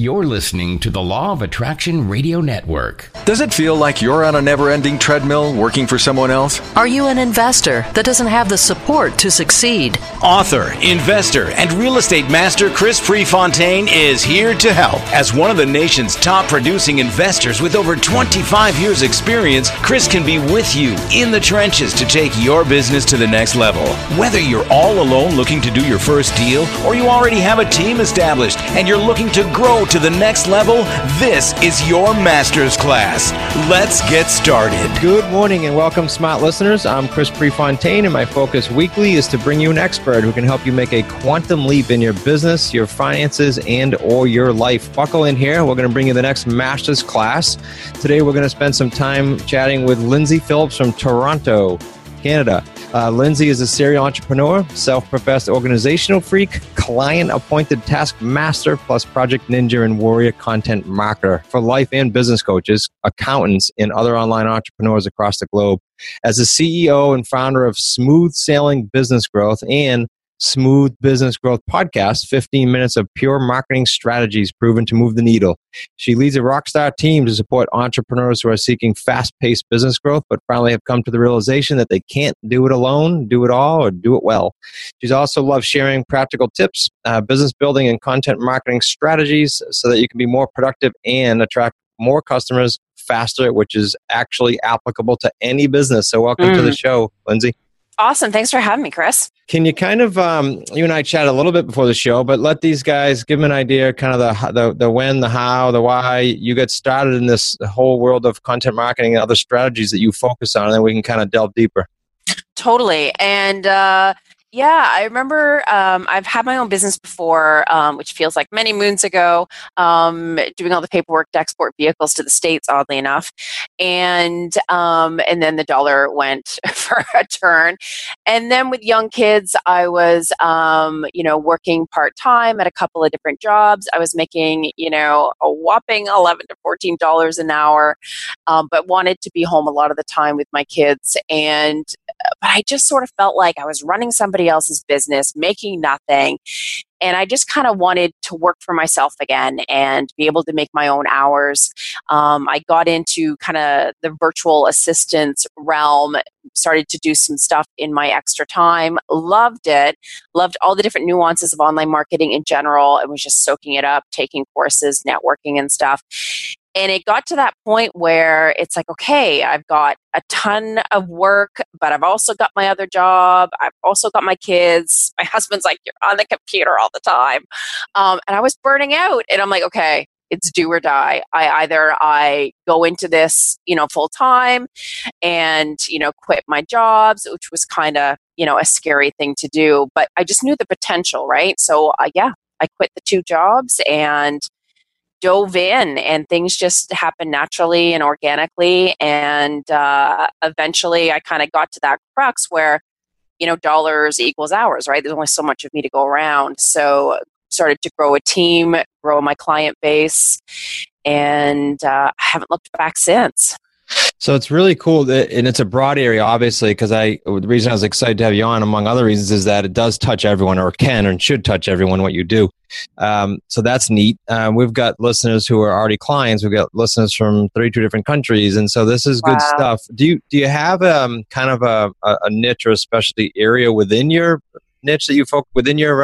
You're listening to the Law of Attraction Radio Network. Does it feel like you're on a never-ending treadmill working for someone else? Are you an investor that doesn't have the support to succeed? Author, investor, and real estate master Chris Prefontaine is here to help. As one of the nation's top producing investors with over 25 years experience, Chris can be with you in the trenches to take your business to the next level. Whether you're all alone looking to do your first deal, or you already have a team established and you're looking to grow to the next level, this is your master's class. Let's get started. Good morning and welcome, smart listeners. I'm Chris Prefontaine, and my focus weekly is to bring you an expert who can help you make a quantum leap in your business, your finances, and or your life. Buckle in here. We're going to bring you the next master's class. Today, we're going to spend some time chatting with Lindsay Phillips from Toronto, Canada. Lindsay is a serial entrepreneur, self-professed organizational freak, client-appointed taskmaster, plus project ninja and warrior content marketer for life and business coaches, accountants, and other online entrepreneurs across the globe. As the CEO and founder of Smooth Sailing Business Growth and Smooth Business Growth Podcast, 15 minutes of pure marketing strategies proven to move the needle. She leads a rockstar team to support entrepreneurs who are seeking fast-paced business growth, but finally have come to the realization that they can't do it alone, do it all, or do it well. She also loves sharing practical tips, business building, and content marketing strategies so that you can be more productive and attract more customers faster, which is actually applicable to any business. So welcome to the show, Lindsay. Awesome. Thanks for having me, Chris. Can you kind of, you and I chatted a little bit before the show, but let these guys give them an idea, kind of the when, the how, the why you got started in this whole world of content marketing and other strategies that you focus on, and then we can kind of delve deeper. Totally. And yeah, I remember I've had my own business before, which feels like many moons ago, doing all the paperwork to export vehicles to the States, oddly enough. And then the dollar went for a turn. And then with young kids, I was, working part-time at a couple of different jobs. I was making, a whopping $11 to $14 an hour, but wanted to be home a lot of the time with my kids. But I just sort of felt like I was running somebody else's business, making nothing. And I just kind of wanted to work for myself again and be able to make my own hours. I got into kind of the virtual assistant realm, started to do some stuff in my extra time, loved it, loved all the different nuances of online marketing in general, and was just soaking it up, taking courses, networking and stuff. And it got to that point where it's like, okay, I've got a ton of work, but I've also got my other job. I've also got my kids. My husband's like, you're on the computer all the time. And I was burning out. And I'm like, okay, it's do or die. I go into this, full time and, quit my jobs, which was kind of, a scary thing to do. But I just knew the potential, right? So, I quit the two jobs and dove in, and things just happened naturally and organically. And eventually I kind of got to that crux where, dollars equals hours, right? There's only so much of me to go around. So started to grow a team, grow my client base, and I haven't looked back since. So it's really cool that, and it's a broad area, obviously, because the reason I was excited to have you on, among other reasons, is that it does touch everyone, or can and should touch everyone, what you do. So that's neat. We've got listeners who are already clients. We've got listeners from 32 different countries, and so this is good stuff. Do you have kind of a niche or a specialty area within your niche that you focus within your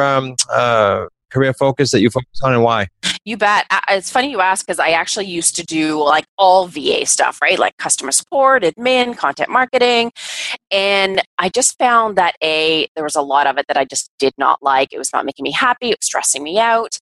career focus that you focus on, and why? You bet. It's funny you ask, because I actually used to do like all VA stuff, right? Like customer support, admin, content marketing. And I just found that there was a lot of it that I just did not like. It was not making me happy. It was stressing me out.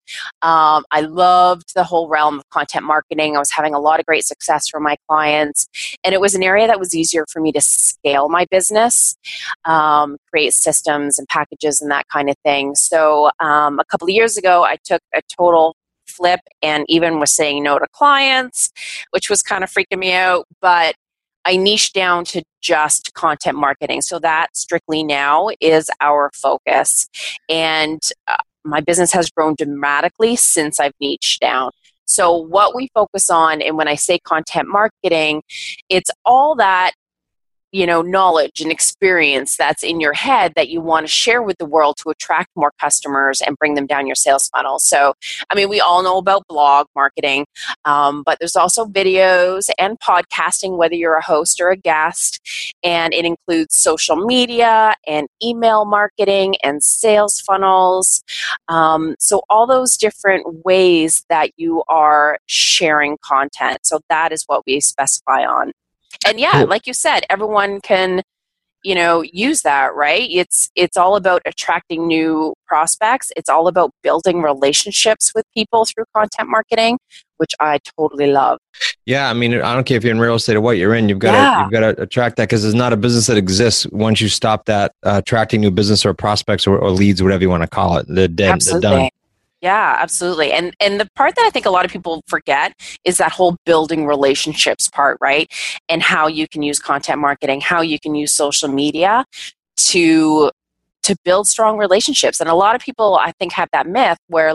I loved the whole realm of content marketing. I was having a lot of great success for my clients. And it was an area that was easier for me to scale my business, create systems and packages and that kind of thing. So a couple of years ago, I took a total flip and even was saying no to clients, which was kind of freaking me out. But I niched down to just content marketing. So that strictly now is our focus. And my business has grown dramatically since I've niched down. So what we focus on, and when I say content marketing, it's all that knowledge and experience that's in your head that you want to share with the world to attract more customers and bring them down your sales funnel. So, I mean, we all know about blog marketing, but there's also videos and podcasting, whether you're a host or a guest, and it includes social media and email marketing and sales funnels. So all those different ways that you are sharing content. So that is what we specify on. And yeah, like you said, everyone can, use that, right? It's all about attracting new prospects. It's all about building relationships with people through content marketing, which I totally love. Yeah, I mean, I don't care if you're in real estate or what you're in, you've got to attract that, because there's not a business that exists once you stop that attracting new business or prospects or leads, whatever you want to call it. They're dead. Absolutely. They're done. Yeah, absolutely. And the part that I think a lot of people forget is that whole building relationships part, right? And how you can use content marketing, how you can use social media to build strong relationships. And a lot of people, I think, have that myth where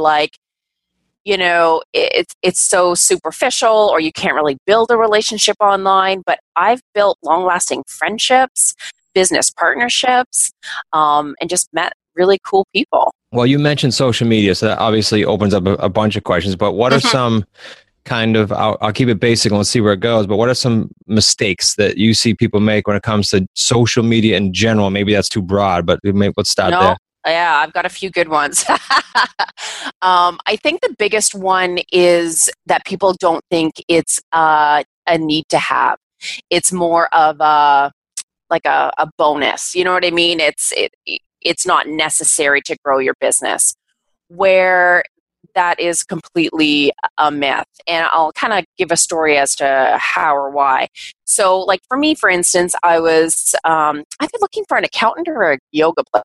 it's so superficial, or you can't really build a relationship online. But I've built long-lasting friendships, business partnerships, and just met really cool people. Well, you mentioned social media, so that obviously opens up a bunch of questions. But what are some kind of, I'll keep it basic and let's see where it goes, but what are some mistakes that you see people make when it comes to social media in general? Maybe that's too broad, but let's start there. Yeah, I've got a few good ones. I think the biggest one is that people don't think it's a need to have. It's more of a bonus. You know what I mean? It's not necessary to grow your business, where that is completely a myth. And I'll kind of give a story as to how or why. So like for me, for instance, I've been looking for an accountant or a yoga place.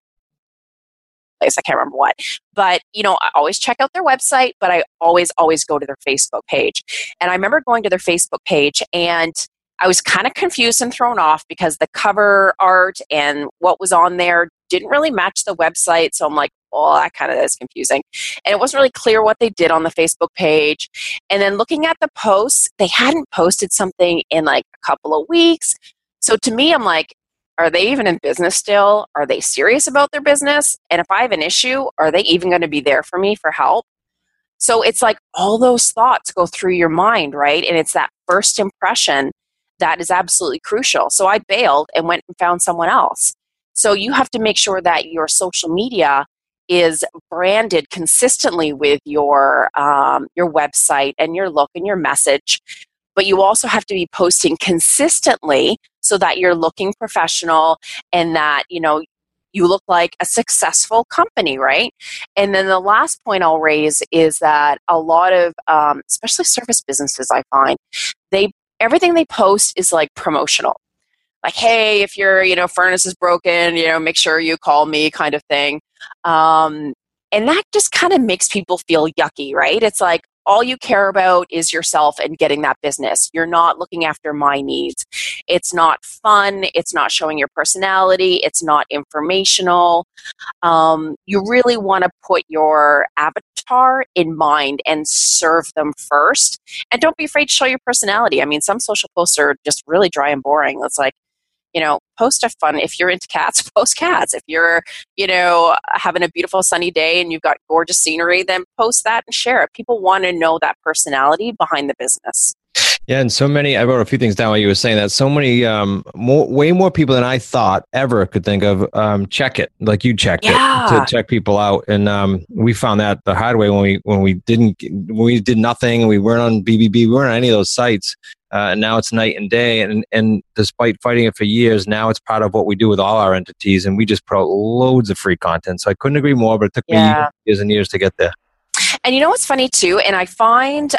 I can't remember what, but I always check out their website, but I always go to their Facebook page. And I remember going to their Facebook page, and I was kind of confused and thrown off because the cover art and what was on there didn't really match the website. So I'm like, oh, that kind of is confusing. And it wasn't really clear what they did on the Facebook page. And then looking at the posts, they hadn't posted something in like a couple of weeks. So to me, I'm like, are they even in business still? Are they serious about their business? And if I have an issue, are they even going to be there for me for help? So it's like all those thoughts go through your mind, right? And it's that first impression that is absolutely crucial. So I bailed and went and found someone else. So you have to make sure that your social media is branded consistently with your website and your look and your message. But you also have to be posting consistently so that you're looking professional and that, you look like a successful company, right? And then the last point I'll raise is that a lot of, especially service businesses, I find, everything they post is like promotional. Like, hey, if your furnace is broken, make sure you call me, kind of thing. And that just kind of makes people feel yucky, right? It's like all you care about is yourself and getting that business. You're not looking after my needs. It's not fun. It's not showing your personality. It's not informational. You really want to put your avatar in mind and serve them first. And don't be afraid to show your personality. I mean, some social posts are just really dry and boring. It's like, post a fun, if you're into cats, post cats. If you're, having a beautiful sunny day and you've got gorgeous scenery, then post that and share it. People want to know that personality behind the business. Yeah, and so many, I wrote a few things down while you were saying that. So many, way more people than I thought ever could think of check it, like you checked it, to check people out. And we found that the hard way when we did nothing and we weren't on BBB, we weren't on any of those sites. And now it's night and day. And despite fighting it for years, now it's part of what we do with all our entities. And we just promote loads of free content. So I couldn't agree more, but it took me years and years to get there. And what's funny too, and I find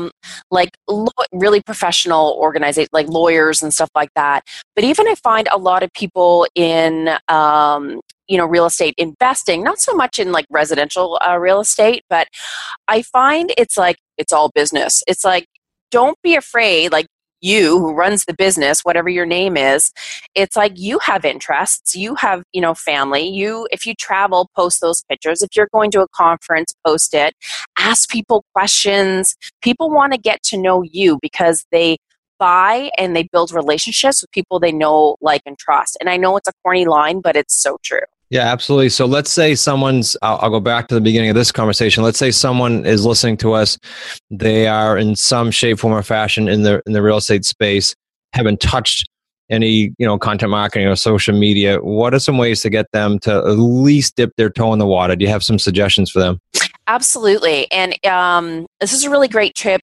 really professional organizations, like lawyers and stuff like that, but even I find a lot of people in real estate investing, not so much in like residential real estate, but I find it's like it's all business. It's like, don't be afraid, like you who runs the business, whatever your name is, it's like you have interests, you have, family, if you travel, post those pictures. If you're going to a conference, post it, ask people questions. People want to get to know you because they buy and they build relationships with people they know, like, and trust. And I know it's a corny line, but it's so true. Yeah, absolutely. So let's say I'll go back to the beginning of this conversation. Let's say someone is listening to us. They are in some shape, form, or fashion in the real estate space, haven't touched any, content marketing or social media. What are some ways to get them to at least dip their toe in the water? Do you have some suggestions for them? Absolutely. And this is a really great tip,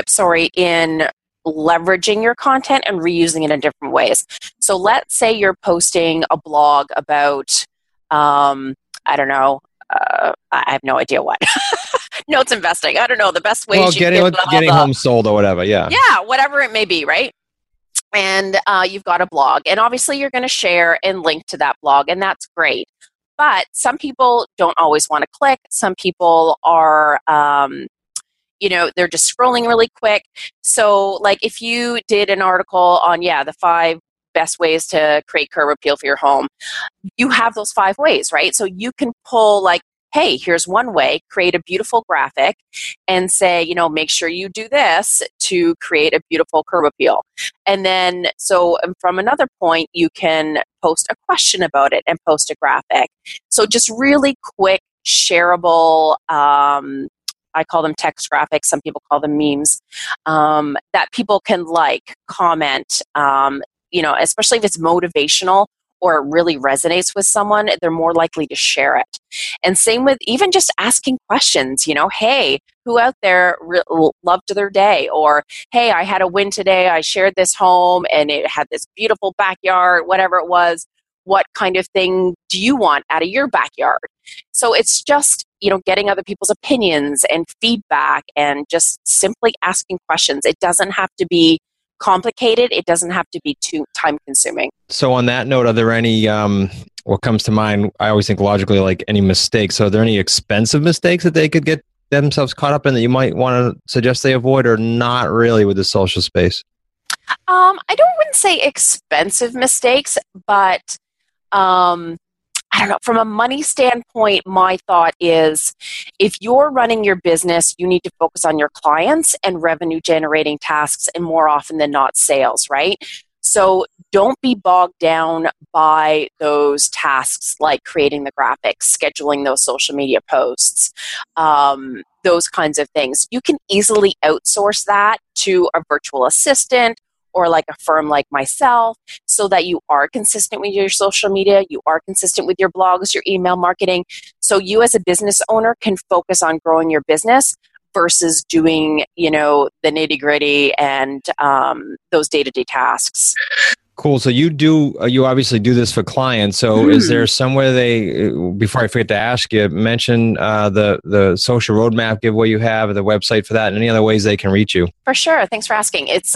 in leveraging your content and reusing it in different ways. So let's say you're posting a blog about, I don't know, I have no idea what. Notes investing. I don't know, the best ways getting home sold or whatever. Yeah. Yeah, whatever it may be, right? And you've got a blog. And obviously you're going to share and link to that blog, and that's great. But some people don't always want to click. Some people are, they're just scrolling really quick. So like if you did an article on, the 5 best ways to create curb appeal for your home, you have those 5 ways, right? So you can pull like, hey, here's one way, create a beautiful graphic and say, make sure you do this to create a beautiful curb appeal. And then, from another point, you can post a question about it and post a graphic. So just really quick, shareable, I call them text graphics. Some people call them memes, that people can like, comment, especially if it's motivational or it really resonates with someone, they're more likely to share it. And same with even just asking questions, hey, who out there loved their day? Or, hey, I had a win today. I shared this home and it had this beautiful backyard, whatever it was. What kind of thing do you want out of your backyard? So it's just, getting other people's opinions and feedback and just simply asking questions. It doesn't have to be complicated. It doesn't have to be too time consuming. So on that note, are there any, what comes to mind, I always think logically, like any mistakes. So are there any expensive mistakes that they could get themselves caught up in that you might want to suggest they avoid, or not really with the social space? I wouldn't say expensive mistakes, but I don't know. From a money standpoint, my thought is if you're running your business, you need to focus on your clients and revenue generating tasks, and more often than not, sales, right? So don't be bogged down by those tasks like creating the graphics, scheduling those social media posts, those kinds of things. You can easily outsource that to a virtual assistant or like a firm like myself, so that you are consistent with your social media, you are consistent with your blogs, your email marketing. So you as a business owner can focus on growing your business versus doing, the nitty-gritty and those day-to-day tasks. Cool. So you obviously do this for clients. So is there somewhere before I forget to ask you, mention the social roadmap giveaway you have, the website for that, and any other ways they can reach you? For sure. Thanks for asking. It's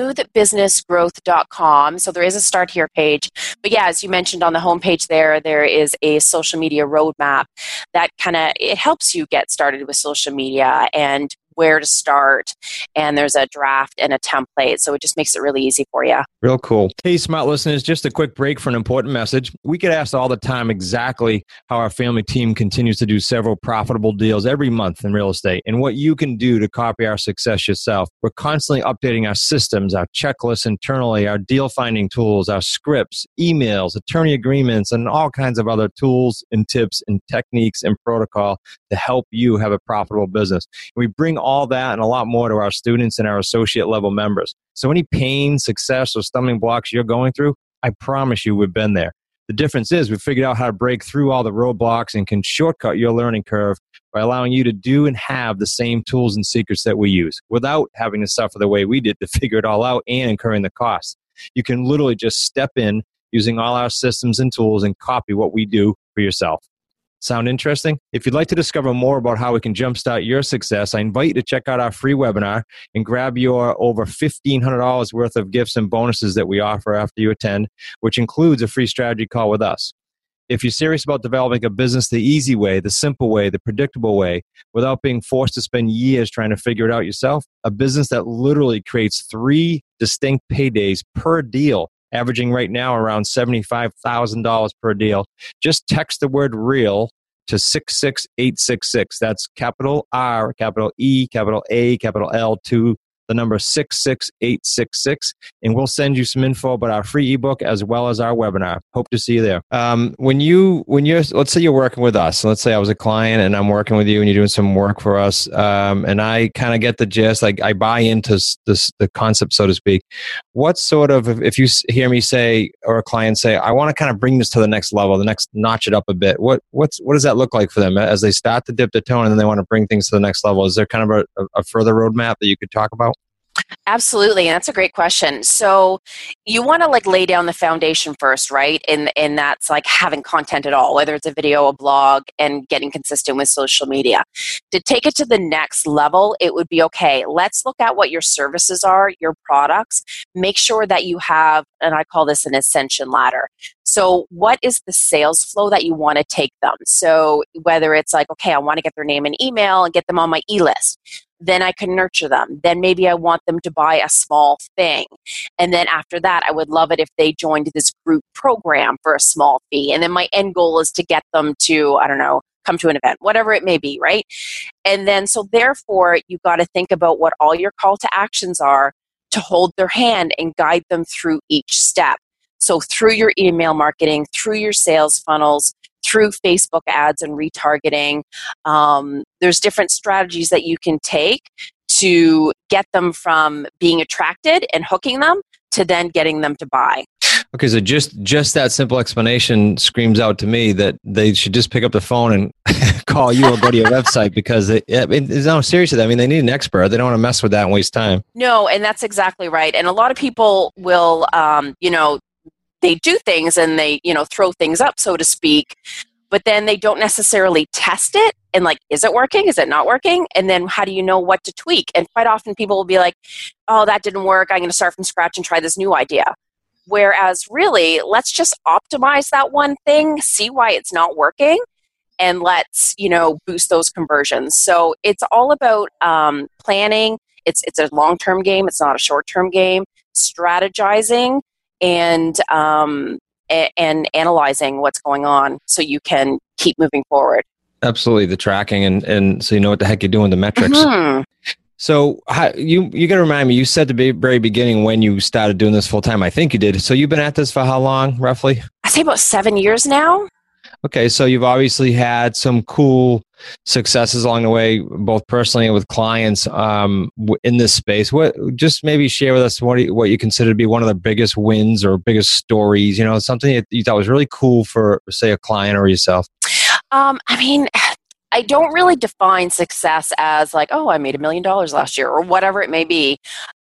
smoothbusinessgrowth.com. So there is a start here page. But yeah, as you mentioned on the homepage there is a social media roadmap that it helps you get started with social media and where to start, and there's a draft and a template, so it just makes it really easy for you. Real cool. Hey, smart listeners, just a quick break for an important message. We get asked all the time exactly how our family team continues to do several profitable deals every month in real estate, and what you can do to copy our success yourself. We're constantly updating our systems, our checklists internally, our deal finding tools, our scripts, emails, attorney agreements, and all kinds of other tools and tips and techniques and protocol to help you have a profitable business. We bring all that and a lot more to our students and our associate level members. So any pain, success, or stumbling blocks you're going through, I promise you we've been there. The difference is we've figured out how to break through all the roadblocks and can shortcut your learning curve by allowing you to do and have the same tools and secrets that we use without having to suffer the way we did to figure it all out and incurring the costs. You can literally just step in using all our systems and tools and copy what we do for yourself. Sound interesting? If you'd like to discover more about how we can jumpstart your success, I invite you to check out our free webinar and grab your over $1,500 worth of gifts and bonuses that we offer after you attend, which includes a free strategy call with us. If you're serious about developing a business the easy way, the simple way, the predictable way, without being forced to spend years trying to figure it out yourself, a business that literally creates 3 distinct paydays per deal, averaging right now around $75,000 per deal. Just text the word REAL to 66866. That's capital R, capital E, capital A, capital L, to the number 66866, and we'll send you some info about our free ebook as well as our webinar. Hope to see you there. When you're, let's say you're working with us. Let's say I was a client and I'm working with you and you're doing some work for us, and I kind of get the gist. Like I buy into the concept, so to speak. What sort of, if you hear me say, or a client say, I want to kind of bring this to the next level, notch it up a bit. What does that look like for them as they start to dip the tone and then they want to bring things to the next level? Is there kind of a further roadmap that you could talk about? Absolutely. And that's a great question. So you want to lay down the foundation first, right? And that's having content at all, whether it's a video, a blog, and getting consistent with social media. To take it to the next level, it would be, okay, let's look at what your services are, your products. Make sure that you have, and I call this an ascension ladder. So what is the sales flow that you want to take them? So whether it's okay, I want to get their name and email and get them on my e-list. Then I can nurture them. Then maybe I want them to buy a small thing. And then after that, I would love it if they joined this group program for a small fee. And then my end goal is to get them to, I don't know, come to an event, whatever it may be, right? And then, so therefore, you've got to think about what all your call to actions are to hold their hand and guide them through each step. So through your email marketing, through your sales funnels, through Facebook ads and retargeting. There's different strategies that you can take to get them from being attracted and hooking them to then getting them to buy. Okay, so just that simple explanation screams out to me that they should just pick up the phone and call you or go to your website, because seriously, I mean, they need an expert. They don't want to mess with that and waste time. No, and that's exactly right. And a lot of people will, they do things and they, throw things up, so to speak, but then they don't necessarily test it and is it working? Is it not working? And then how do you know what to tweak? And quite often people will be like, oh, that didn't work. I'm going to start from scratch and try this new idea. Whereas really, let's just optimize that one thing, see why it's not working, and let's, boost those conversions. So it's all about planning. It's a long-term game. It's not a short-term game. Strategizing and analyzing what's going on so you can keep moving forward. Absolutely, the tracking and so you know what the heck you're doing, the metrics. Mm-hmm. So you got to remind me, you said at the very beginning when you started doing this full time, I think you did. So you've been at this for how long, roughly? I'd say about 7 years now. Okay, so you've obviously had some cool successes along the way, both personally and with clients in this space. Just maybe share with us what you consider to be one of the biggest wins or biggest stories, something that you thought was really cool for, say, a client or yourself. I don't really define success as oh, I made $1 million last year or whatever it may be.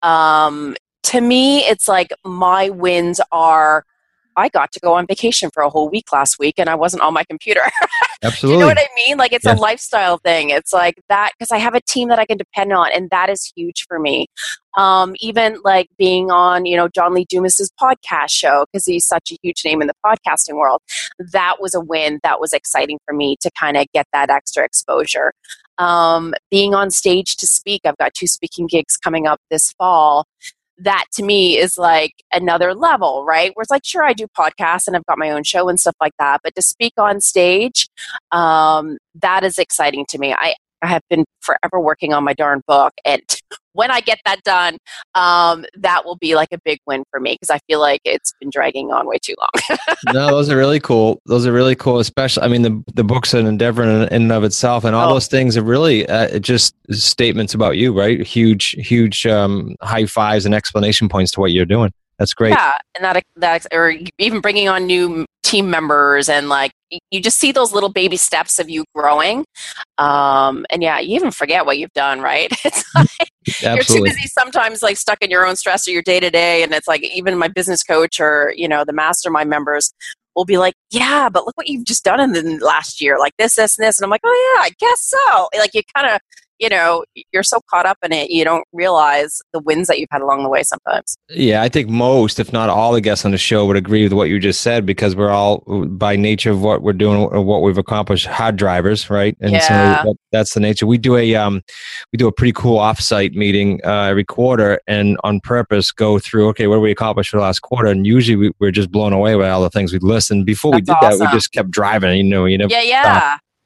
To me, it's my wins are, I got to go on vacation for a whole week last week and I wasn't on my computer. Absolutely. You know what I mean? It's a lifestyle thing. It's that, because I have a team that I can depend on, and that is huge for me. Even being on, John Lee Dumas's podcast show, because he's such a huge name in the podcasting world. That was a win. That was exciting for me to kind of get that extra exposure. Being on stage to speak. I've got 2 speaking gigs coming up this fall. That to me is another level, right? Where it's sure, I do podcasts and I've got my own show and stuff like that, but to speak on stage, that is exciting to me. I have been forever working on my darn book, and when I get that done, that will be a big win for me, because I feel like it's been dragging on way too long. No, those are really cool. Especially, the book's an endeavor in and of itself, and all those things are really just statements about you, right? Huge high fives and explanation points to what you're doing. That's great. Yeah, and that or even bringing on new team members, and you just see those little baby steps of you growing. And yeah, you even forget what you've done, right? It's you're too busy sometimes stuck in your own stress or your day to day. And it's even my business coach or, the mastermind members will be yeah, but look what you've just done in the last year, this, and this. And I'm oh yeah, I guess so. You kind of, you're so caught up in it, you don't realize the wins that you've had along the way sometimes. Yeah, I think most, if not all, the guests on the show would agree with what you just said, because we're all, by nature of what we're doing or what we've accomplished, hard drivers, right? And so that's the nature. We do a pretty cool offsite meeting every quarter, and on purpose go through, okay, what did we accomplish for the last quarter? And usually we're just blown away by all the things we'd list. And before we did that, we just kept driving. You never. Yeah.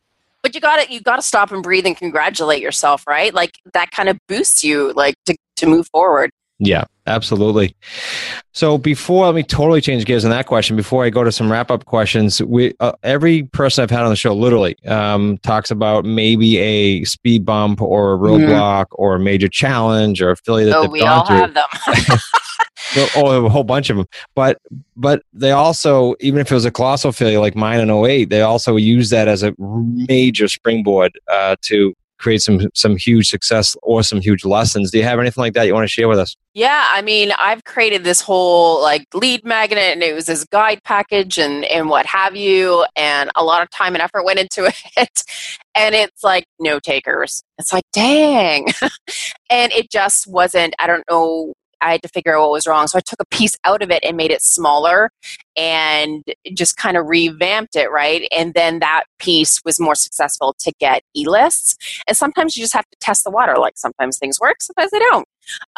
But you got to stop and breathe and congratulate yourself, right? Like that kind of boosts you like to move forward. Yeah, absolutely. So let me totally change gears on that question. Before I go to some wrap up questions, every person I've had on the show literally talks about maybe a speed bump or a roadblock or a major challenge or a failure that they've gone through. We all have them. A whole bunch of them. But they also, even if it was a colossal failure like mine in 2008, they also use that as a major springboard to create some huge success or some huge lessons. Do you have anything like that you want to share with us? Yeah, I mean, I've created this whole like lead magnet, and it was this guide package and what have you, and a lot of time and effort went into it. And it's like no takers. It's like, dang. And it just wasn't, I don't know, I had to figure out what was wrong. So I took a piece out of it and made it smaller and just kind of revamped it, right? And then that piece was more successful to get e-lists. And sometimes you just have to test the water. Like sometimes things work, sometimes they don't.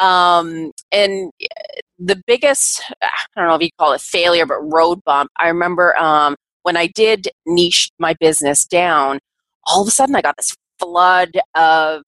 And the biggest, I don't know if you call it failure, but road bump, I remember when I did niche my business down, all of a sudden I got this flood of,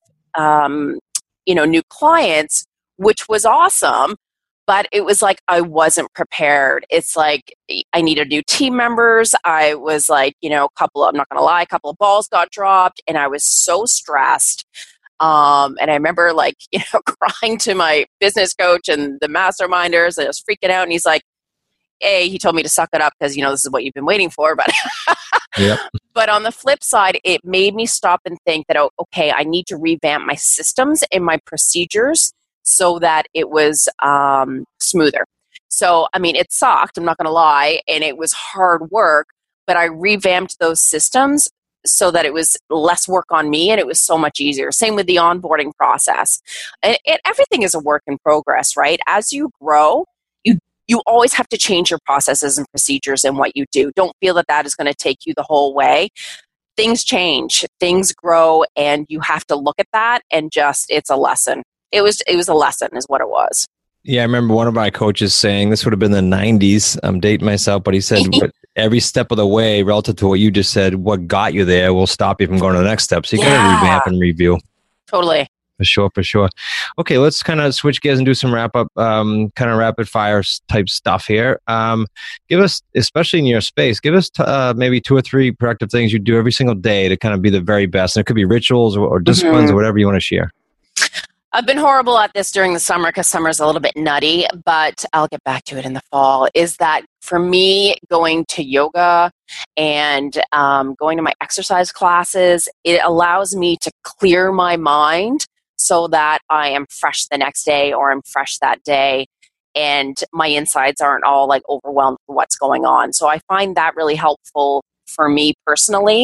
new clients, which was awesome, but it was like I wasn't prepared. It's like I needed new team members. I was like, I'm not going to lie, a couple of balls got dropped, and I was so stressed. And I remember crying to my business coach and the masterminders, and I was freaking out. And he's like, hey, he told me to suck it up because, this is what you've been waiting for. But yep. But on the flip side, it made me stop and think that, okay, I need to revamp my systems and my procedures so that it was smoother. So, I mean, it sucked, I'm not going to lie, and it was hard work, but I revamped those systems so that it was less work on me and it was so much easier. Same with the onboarding process. And everything is a work in progress, right? As you grow, you always have to change your processes and procedures and what you do. Don't feel that is going to take you the whole way. Things change, things grow, and you have to look at that and it's a lesson. It was a lesson is what it was. Yeah, I remember one of my coaches saying, this would have been the 90s, I'm dating myself, but he said, every step of the way, relative to what you just said, what got you there will stop you from going to the next step. So you got to revamp and review. Totally. For sure. Okay, let's kind of switch gears and do some wrap up, kind of rapid fire type stuff here. Give us, especially in your space, give us maybe 2 or 3 productive things you do every single day to kind of be the very best. And it could be rituals or disciplines or whatever you want to share. I've been horrible at this during the summer because summer's a little bit nutty, but I'll get back to it in the fall, is that for me, going to yoga and going to my exercise classes, it allows me to clear my mind so that I am fresh the next day or I'm fresh that day and my insides aren't all like overwhelmed with what's going on. So I find that really helpful for me personally.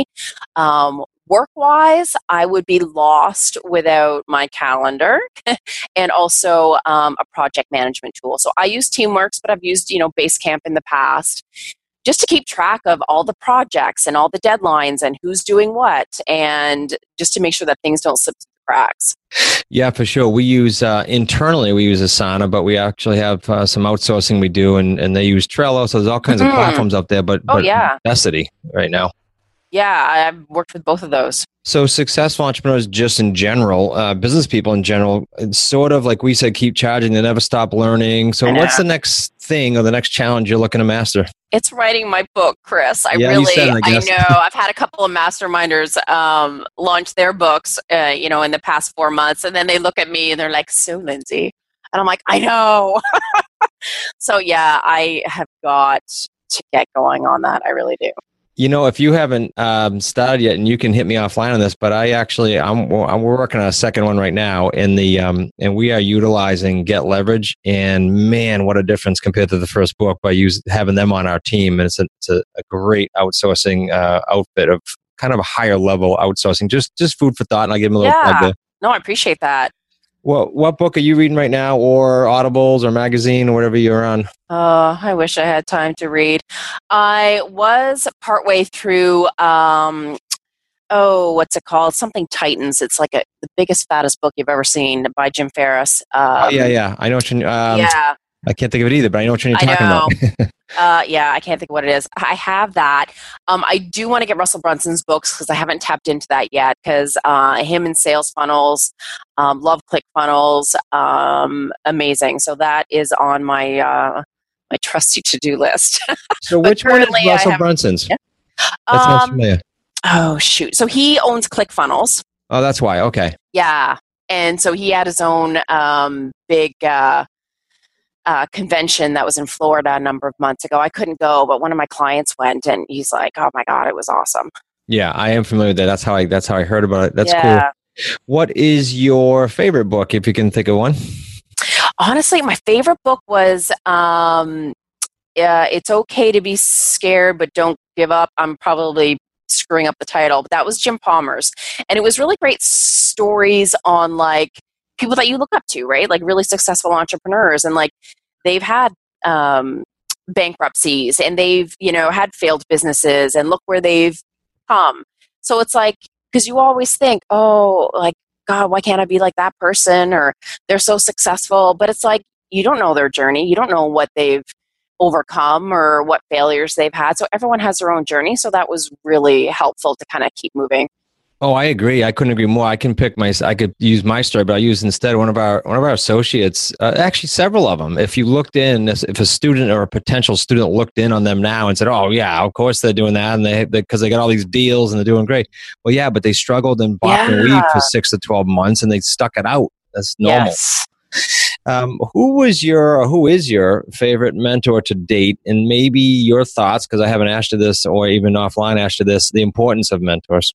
Work-wise, I would be lost without my calendar and also a project management tool. So I use Teamworks, but I've used, Basecamp in the past just to keep track of all the projects and all the deadlines and who's doing what, and just to make sure that things don't slip through the cracks. Yeah, for sure. We use internally, we use Asana, but we actually have some outsourcing we do, and they use Trello. So there's all kinds of platforms out there, but necessity right now. Yeah, I've worked with both of those. So successful entrepreneurs just in general, business people in general, it's sort of like we said, keep charging, they never stop learning. So what's the next thing or the next challenge you're looking to master? It's writing my book, Chris. I know. I've had a couple of masterminders launch their books, in the past 4 months. And then they look at me and they're like, so Lindsay. And I'm like, I know. So yeah, I have got to get going on that. I really do. If you haven't started yet, and you can hit me offline on this, but we're working on a second one right now, and we are utilizing Get Leverage, and man, what a difference compared to the first book by having them on our team, and it's a great outsourcing outfit of kind of a higher level outsourcing, just food for thought, and I'll give them a little plug there. No, I appreciate that. Well, what book are you reading right now, or Audibles or magazine or whatever you're on? I wish I had time to read. I was partway through, what's it called? Something Titans. It's like the biggest, fattest book you've ever seen by Jim Ferriss. Yeah. I know what you I can't think of it either, but I know what you're talking about. Yeah, I can't think of what it is. I have that. I do want to get Russell Brunson's books because I haven't tapped into that yet. Because him and Sales Funnels, love ClickFunnels, amazing. So that is on my my trusty to-do list. So which one is Russell Brunson's? Yeah. That sounds familiar. Oh shoot! So he owns ClickFunnels. Oh, that's why. Okay. Yeah, and so he had his own big. Convention that was in Florida a number of months ago. I couldn't go, but one of my clients went, and he's like, "Oh my god, it was awesome." Yeah, I am familiar with that. That's how I heard about it. That's cool. What is your favorite book, if you can think of one? Honestly, my favorite book was "It's Okay to Be Scared, but Don't Give Up." I'm probably screwing up the title, but that was Jim Palmer's, and it was really great stories on like people that you look up to, right? Like really successful entrepreneurs, and like they've had bankruptcies, and they've, you know, had failed businesses, and look where they've come. So it's like, because you always think, oh, like, God, why can't I be like that person? Or they're so successful. But it's like, you don't know their journey. You don't know what they've overcome or what failures they've had. So everyone has their own journey. So that was really helpful to kind of keep moving. Oh, I agree. I couldn't agree more. I could use my story, but I used instead one of our associates, actually several of them. If you looked in, if a student or a potential student looked in on them now and said, "Oh yeah, of course they're doing that," and because they got all these deals and they're doing great. Well, yeah, but they struggled and bought and weed for 6 to 12 months and they stuck it out. That's normal. Yes. Who is your favorite mentor to date? And maybe your thoughts, because I haven't asked you this, or even offline asked you this, the importance of mentors.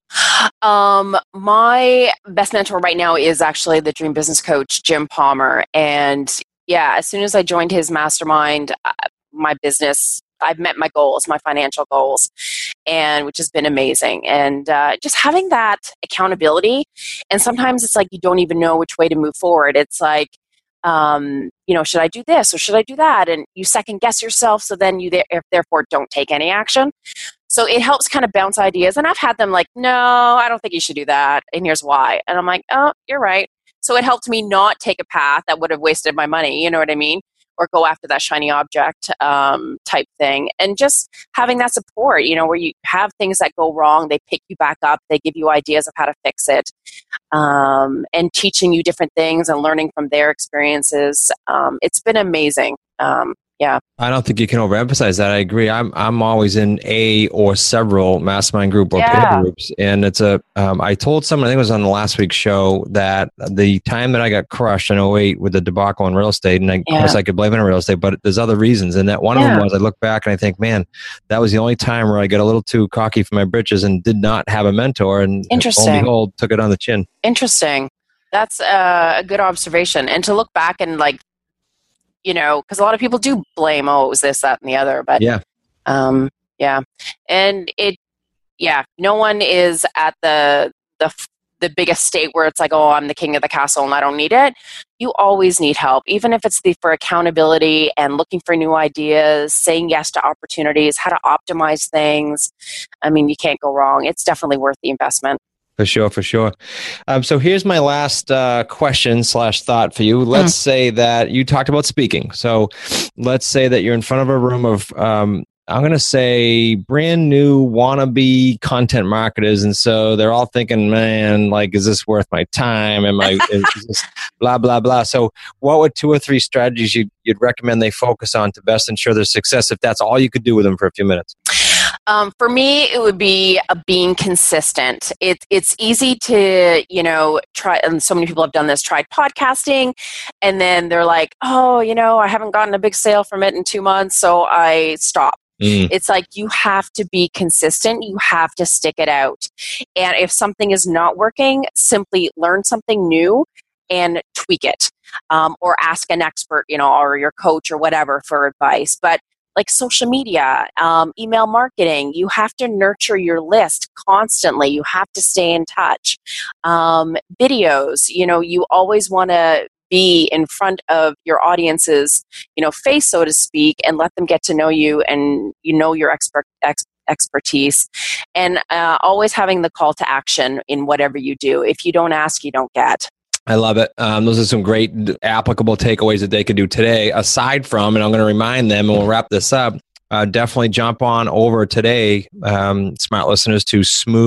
My best mentor right now is actually the Dream Business Coach, Jim Palmer. And yeah, as soon as I joined his mastermind, my business, I've met my goals, my financial goals, and which has been amazing. And just having that accountability. And sometimes it's like you don't even know which way to move forward. It's like, you know, should I do this or should I do that? And you second guess yourself. So then you therefore don't take any action. So it helps kind of bounce ideas. And I've had them like, no, I don't think you should do that. And here's why. And I'm like, oh, you're right. So it helped me not take a path that would have wasted my money. You know what I mean? Or go after that shiny object type thing. And just having that support, you know, where you have things that go wrong, they pick you back up, they give you ideas of how to fix it, and teaching you different things and learning from their experiences. It's been amazing. Yeah. I don't think you can overemphasize that. I agree. I'm always in a or several mastermind group or paper groups. And it's I told someone, I think it was on the last week's show, that the time that I got crushed in '08 with the debacle in real estate, and of course I could blame it on real estate, but there's other reasons. And that one of them was, I look back and I think, man, that was the only time where I got a little too cocky for my britches and did not have a mentor. And lo and behold, took it on the chin. Interesting. That's a good observation. And to look back and like, you know, because a lot of people do blame, oh, it was this, that, and the other. But and no one is at the biggest state where it's like, oh, I'm the king of the castle and I don't need it. You always need help, even if it's for accountability and looking for new ideas, saying yes to opportunities, how to optimize things. I mean, you can't go wrong. It's definitely worth the investment. For sure. So here's my last question / thought for you. Let's say that you talked about speaking. So let's say that you're in front of a room of, I'm going to say, brand new wannabe content marketers. And so they're all thinking, man, like, is this worth my time? Is this blah, blah, blah. So what would 2 or 3 strategies you'd recommend they focus on to best ensure their success if that's all you could do with them for a few minutes? For me, it would be being consistent. It's easy to, you know, try, and so many people have done this, tried podcasting, and then they're like, oh, you know, I haven't gotten a big sale from it in 2 months, so I stop. It's like you have to be consistent. You have to stick it out. And if something is not working, simply learn something new and tweak it, or ask an expert, you know, or your coach or whatever for advice. But like social media, email marketing, you have to nurture your list constantly. You have to stay in touch. Videos, you know, you always want to be in front of your audience's, you know, face, so to speak, and let them get to know you and you know your expertise. And always having the call to action in whatever you do. If you don't ask, you don't get. I love it. Those are some great applicable takeaways that they could do today, aside from, and I'm going to remind them, and we'll wrap this up, definitely jump on over today, smart listeners, to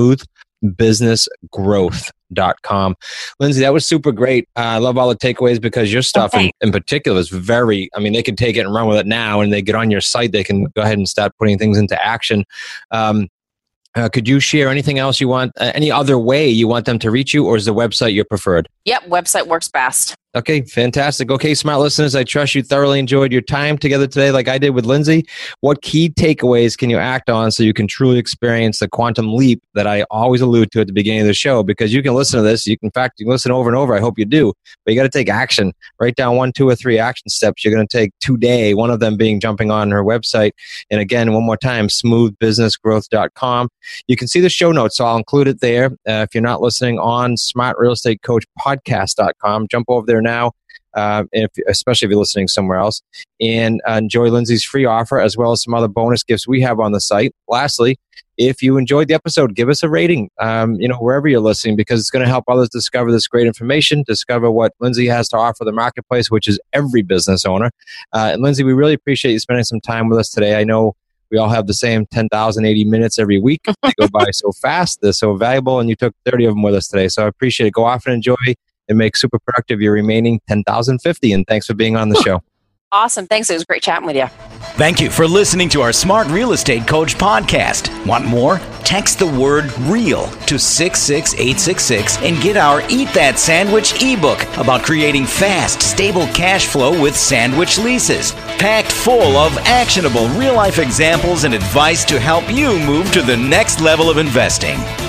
smoothbusinessgrowth.com. Lindsay, that was super great. I love all the takeaways because your stuff in particular is very, I mean, they can take it and run with it now, and they get on your site, they can go ahead and start putting things into action. Could you share anything else you want, any other way you want them to reach you, or is the website your preferred? Yep, website works best. Okay, fantastic. Okay, smart listeners, I trust you thoroughly enjoyed your time together today like I did with Lindsay. What key takeaways can you act on so you can truly experience the quantum leap that I always allude to at the beginning of the show? Because you can listen to this. You can, in fact, you can listen over and over. I hope you do. But you got to take action. Write down 1, 2, or 3 action steps you're going to take today, one of them being jumping on her website. And again, one more time, smoothbusinessgrowth.com. You can see the show notes, so I'll include it there. If you're not listening on smartrealestatecoachpodcast.com, jump over there now, especially if you're listening somewhere else, and enjoy Lindsay's free offer as well as some other bonus gifts we have on the site. Lastly, if you enjoyed the episode, give us a rating, wherever you're listening, because it's going to help others discover this great information, discover what Lindsay has to offer the marketplace, which is every business owner. And Lindsay, we really appreciate you spending some time with us today. I know we all have the same 10,080 minutes every week. They go by so fast. They're so valuable, and you took 30 of them with us today. So I appreciate it. Go off and enjoy and make super productive your remaining 10,050. And thanks for being on the show. Awesome. Thanks. It was great chatting with you. Thank you for listening to our Smart Real Estate Coach podcast. Want more? Text the word REAL to 66866 and get our Eat That Sandwich ebook about creating fast, stable cash flow with sandwich leases. Packed full of actionable real-life examples and advice to help you move to the next level of investing.